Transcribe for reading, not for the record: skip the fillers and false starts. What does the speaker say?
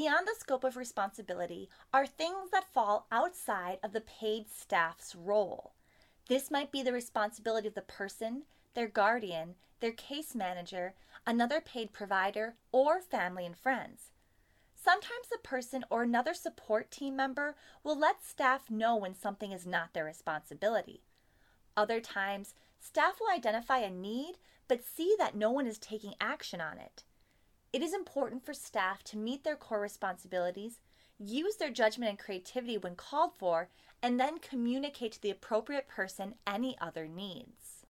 Beyond the scope of responsibility are things that fall outside of the paid staff's role. This might be the responsibility of the person, their guardian, their case manager, another paid provider, or family and friends. Sometimes the person or another support team member will let staff know when something is not their responsibility. Other times, staff will identify a need but see that no one is taking action on it. It is important for staff to meet their core responsibilities, use their judgment and creativity when called for, and then communicate to the appropriate person any other needs.